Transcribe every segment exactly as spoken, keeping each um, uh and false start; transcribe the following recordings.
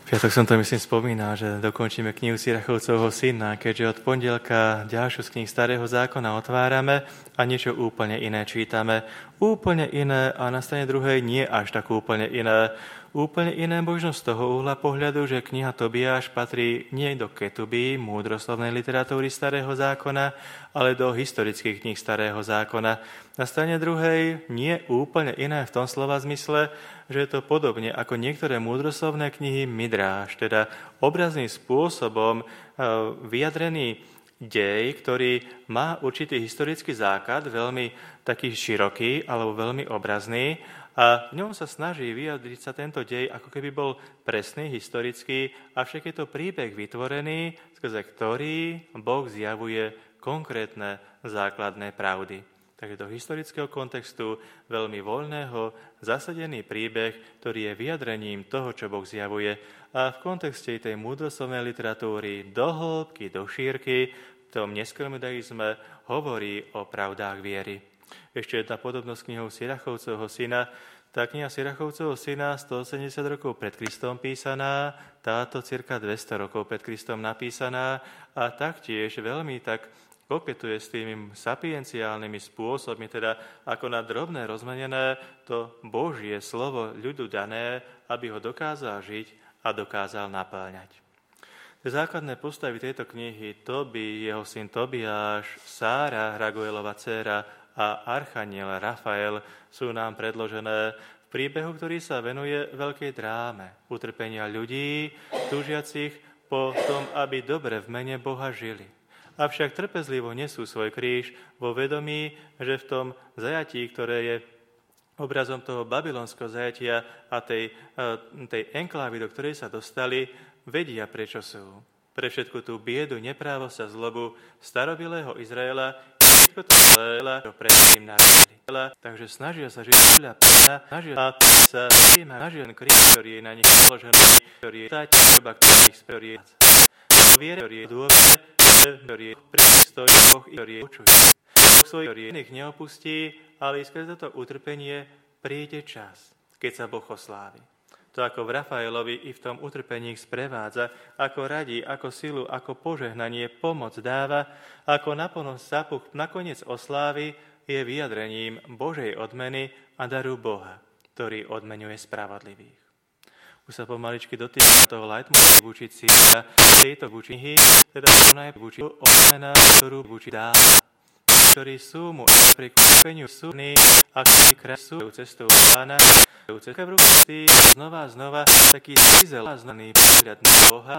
Piatok som to myslím spomínal, že dokončíme knihu Sirachovcovho syna, keďže od pondelka ďalšiu z kníh Starého zákona otvárame a niečo úplne iné čítame. Úplne iné a na strane druhej nie až tak úplne iné. Úplne iné možno z toho uhla pohľadu, že kniha Tobiáš patrí nie do ketuby múdroslovnej literatúry Starého zákona, ale do historických kníh Starého zákona. Na strane druhej nie úplne iné v tom slova zmysle, že je to podobne ako niektoré múdroslovné knihy Midráš, teda obrazným spôsobom vyjadrený dej, ktorý má určitý historický základ, veľmi taký široký alebo veľmi obrazný, a v ňom sa snaží vyjadriť sa tento dej, ako keby bol presný, historický, avšak je to príbeh vytvorený, skrze ktorý Boh zjavuje konkrétne základné pravdy. Takže do historického kontextu veľmi voľného, zasadený príbeh, ktorý je vyjadrením toho, čo Boh zjavuje, a v kontexte tej múdroslovnej literatúry do hĺbky, do šírky, v tom neskorom judaizme hovorí o pravdách viery. Ešte jedna podobnosť s knihou Sirachovcovho syna. Tá kniha Sirachovcovho syna, stoosemdesiat rokov pred Kristom písaná, táto cirka dvesto rokov pred Kristom napísaná a taktiež veľmi tak koketuje s tými sapienciálnymi spôsobmi, teda ako na drobné rozmenené to Božie slovo ľudu dané, aby ho dokázal žiť a dokázal naplňať. Základné postavy tejto knihy, Tobi, jeho syn Tobiáš, Sára, Raguelova dcéra a archaniel Rafael sú nám predložené v príbehu, ktorý sa venuje veľkej dráme utrpenia ľudí, túžiacich po tom, aby dobre v mene Boha žili. Avšak trpezlivo nesú svoj kríž vo vedomí, že v tom zajatí, ktoré je obrazom toho babylonského zajatia a tej, tej enklávy, do ktorej sa dostali, vedia, prečo sú. Pre všetku tú biedu, neprávosť a zlobu starobilého Izraela, všetko to zléla, čo predtým narodili. Takže snažia sa žiť podľa pána, snažia sa snažia ten kríž, ktorý je na nich položený, ktorý je tá ťažoba, ktorá ich sperie. Viere, ktorý je dôvod, ktorý je prístojí, Boh, ktorý je počuje. Boh svojich, ktorý ich neopustí, ale skrze toto utrpenie príde čas, keď sa Boh oslávi. To ako v Rafaelovi i v tom utrpení ich sprevádza, ako radí, ako silu, ako požehnanie, pomoc dáva, ako naplnosť zapuch nakoniec oslávy je vyjadrením Božej odmeny a daru Boha, ktorý odmenuje spravodlivých. Už sa pomaličky dotýka toho leitmotívu učiť si tejto knihy, teda ona je učiť odmena, ktorú učiť dáva, ktorí sú mu pri kúpeniu súdny a ktorí krású cestou pána, cestou v ruky znova a znova taký zizelaznaný pohľad na Boha,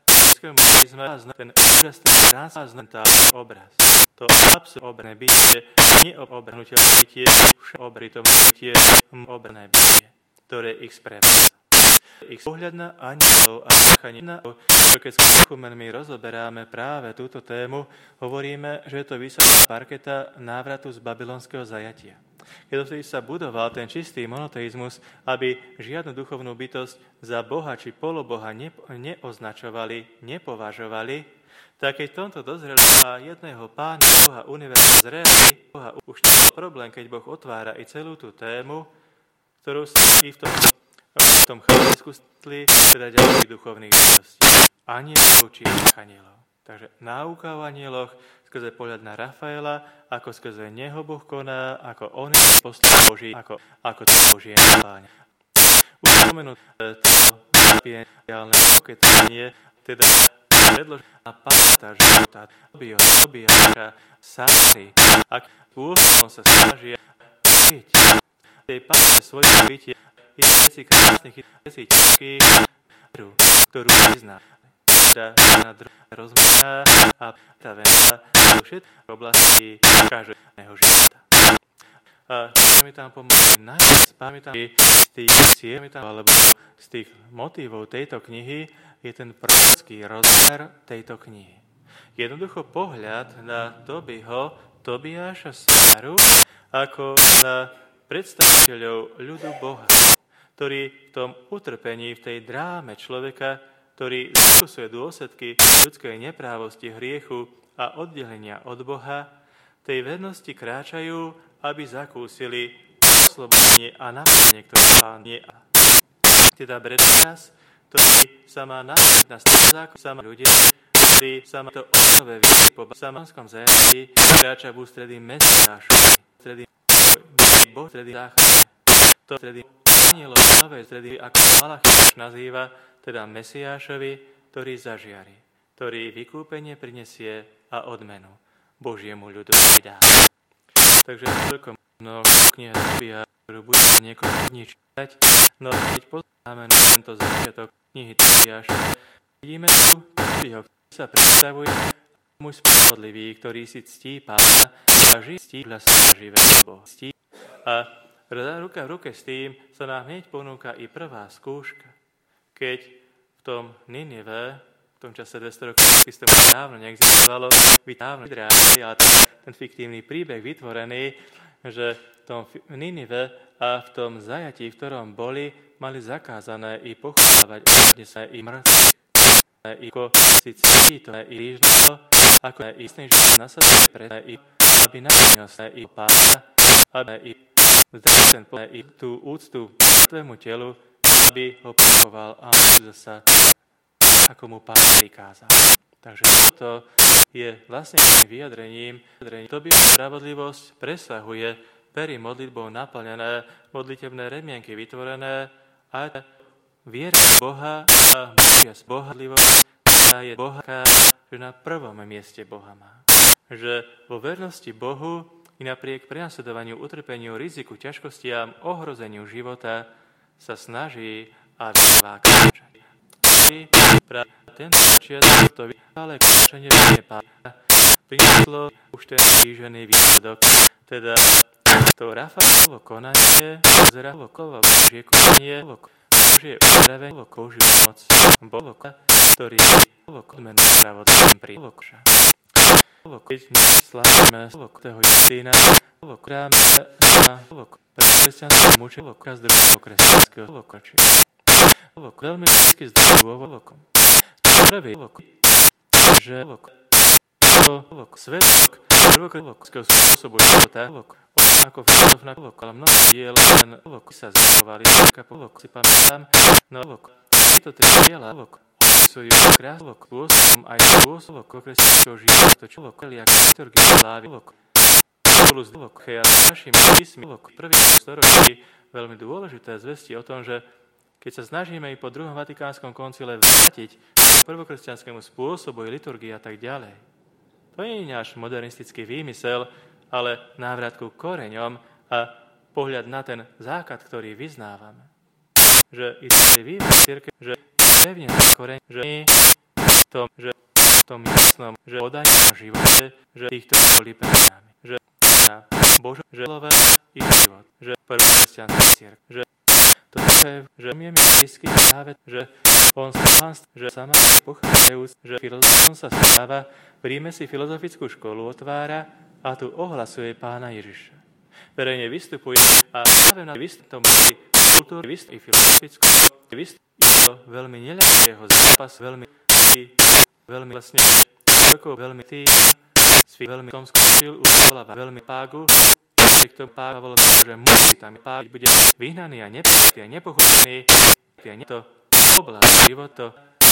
znova ten úžasný transcendentálny obraz. To absolútne obrné bytie, neobrnutelné bytie, všeobritovné bytie, obrné bytie, ktoré ich sprevádza. Ich pohľad na anielov a archanielov, keď s katechumenmi rozoberáme práve túto tému, hovoríme, že je to vysoká parketa návratu z babylonského zajatia. Keď vtedy sa budoval ten čistý monoteizmus, aby žiadnu duchovnú bytosť za Boha či poloboha ne, neoznačovali, nepovažovali, tak keď tomto dozreli a jedného pána Boha univerza zreli, Boha už nie je problém, keď Boh otvára i celú tú tému, ktorú sa i v tom v tom chvíľu skústli teda ďalších duchovných bytostí. Anielov či archanielov. Takže náuka o anieloch skrze pohľad na Rafaela, ako skrze neho Boh koná, ako on je poslal Boží, ako, ako to Božie napláňa. Už spomenúť to sapientiálne koketanie, teda predložená pamätá života Tobiáša, Sáry, ak spôsobom sa snažia byť tej pamäte svojich bytie, je veci krásnych, veci ťažkých, ktorú vyzná. Teda na druhé rozmerná a tavená do všetkých oblastí každého života. A čo mi tam pomôže najviac, pamätám z tých cieľ, alebo z tých motívov tejto knihy, je ten prorocký rozmer tejto knihy. Jednoducho pohľad na Tobiho, Tobiáša Sáru, ako na predstaviteľov ľudu Boha, ktorý v tom utrpení, v tej dráme človeka, ktorý zakusuje dôsledky ľudskej neprávosti, hriechu a oddelenia od Boha, tej vernosti kráčajú, aby zakúsili oslobodenie a naplnenie, ktoré Pán je. Teda pre nás ktorý sa má nastaviť na zákon sama ľudia, ktorí sa má to obnové viery po Samonskom zajatí, kráča v ústredí Mesiášovi, stredy Boh, stredy záchrany. To stredy anielov novej stredy, ako Malachiáš nazýva, teda Mesiášovi, ktorý zažiari, ktorý vykúpenie prinesie a odmenu Božiemu ľudu vydá. Takže toľko mnoho kniha Tobia, ktorú budeme niekoho dní čítať, no keď poznáme na tento začiatok knihy Tobiáša, vidíme tu Tobiho, ktorý sa predstavuje muž spravodlivý, ktorý si ctí Pána a žije ctí hlasného živého Boha. A ruka v ruke s tým sa nám hneď ponúka i prvá skúška, keď v tom Ninive, v tom čase dvesto rokov Kristom dávno neexistovalo, dávno vydrážili, ale ten fiktívny príbeh vytvorený, že v tom Ninive a v tom zajatí, v ktorom boli, mali zakázané i pochovávať sa i mŕtvych. I ako si cíti to i lížno, ako i istný život nasadili pre i aby naplnil sa i Pána, aby i zdal ten po i tú úctu tvojmu telu, aby ho pochoval a musel sa, ako mu Pán prikázal. Takže toto je vlastne vyjadrením, vyjadrením to by spravodlivosť presahuje pery modlitbou naplnené, modlitebné remienky vytvorené a viera Boha a Božia spohadlivosť, ktorá je Boha, že na prvom mieste Boha má. Že vo vernosti Bohu i napriek prenasledovaniu, utrpeniu, riziku, ťažkostiam, ohrozeniu života sa snaží a vytrvá kráčať. Práve tento začiatok, to vytrvalé kráčanie Pána prinieslo už ten krížený výsledok, teda to Rafaelovo konanie, Rafaelovo Božie konanie, Božie uzdravenie, Božiu moc, Boh, ktorý bol odmenu spravodlivým pri Boha. Keď my slávime toho Justína, kráme na pre kresťanského mučeníka z druhého kresťanského okročia. Veľmi vždycky s dôvodom. Prvý, že to svedok prvokresťanského spôsobu života, ako filozofná kolok, ale mnoho diel len sa zachovali, si pamätám, no tieto tri diela opisujú krásny spôsobom aj spôsobom kresťanského života, to človek, ako liturgia slávy, spolu s Dvoche a našimi písmi v prvých storočí veľmi dôležité zvesti o tom, že keď sa snažíme i po druhom Vatikánskom koncile vrátiť k prvokresťanskému spôsobu i liturgii a tak ďalej, to nie je náš modernistický výmysel, ale návrat ku koreňom a pohľad na ten základ, ktorý vyznávame. Že istý vývoj cirkev, že pevne na koreň, že nie v tom, že v tom jasnom, že podajnom živote, že týchto boli pred nami. Že na Božom želové i život, že prvokresťanský cirkev, že to je, že je mi blízky práve, že on sa že sama pochádzajúc, že filozofom sa stáva, príjme si filozofickú školu, otvára a tu ohlasuje Pána Ježiša. Verejne vystupuje a práve na vystupom kultúry vystupí filozofickú, vystupí do veľmi neľahkého zápasu, veľmi, veľmi vlastne, veľmi tý, svý veľmi tom skončil, uvoláva veľmi págu, k tomu pága bolo, že musí tam págiť, bude vyhnaný a neprijatý a nepochopený, a nie to oblasť života,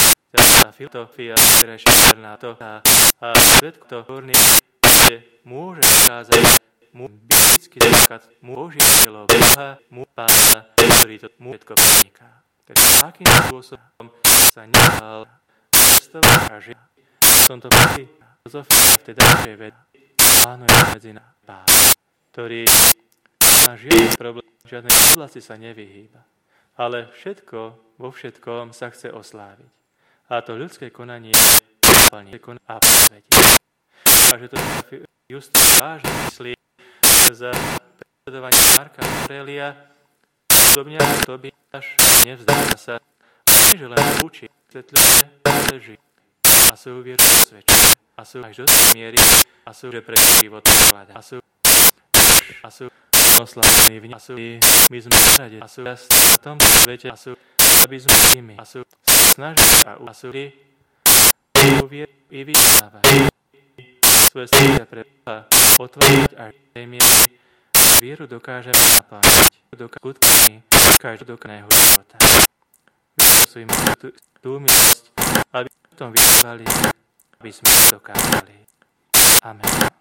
tá filozofia, ktorá je šetrná to a, a svetko to horný, kde môže ukázať mu biblický základ, mu Boží telo Boha, mu Pána, ktorý to mu všetko preniká. Takže takým spôsobom sa nechal cestovať a žiť. V tomto prípade filozofia vtedajšej vedy plánuje medzi nás Pán, ktorý má žiadny problém, žiadnej oblasti sa nevyhýba, ale všetko, vo všetkom sa chce osláviť. A to ľudské konanie je naplniť a posvetiť. Takže to Justín vážne myslí za predsedovanie Marka Aurelia, podobne ako Tobiáš nevzdáva sa, že len učí, vysvetľuje, leží a sú vieru posvedčené a sú až do tej miery a sú, že pre život hľadá a sú a sú oslavení v a sú my sme v rade a sú na tomto svete a sú aby sme nimi a sú snažiť a a sú i i vyznávať svoje srdce pre Boha otvoriť až v tej miery vieru dokážeme naplniť dokážeme skutkami každého dokážneho života. svojím tú, tú milosť, aby sme tom vytrvali, aby sme dokázali. Amen.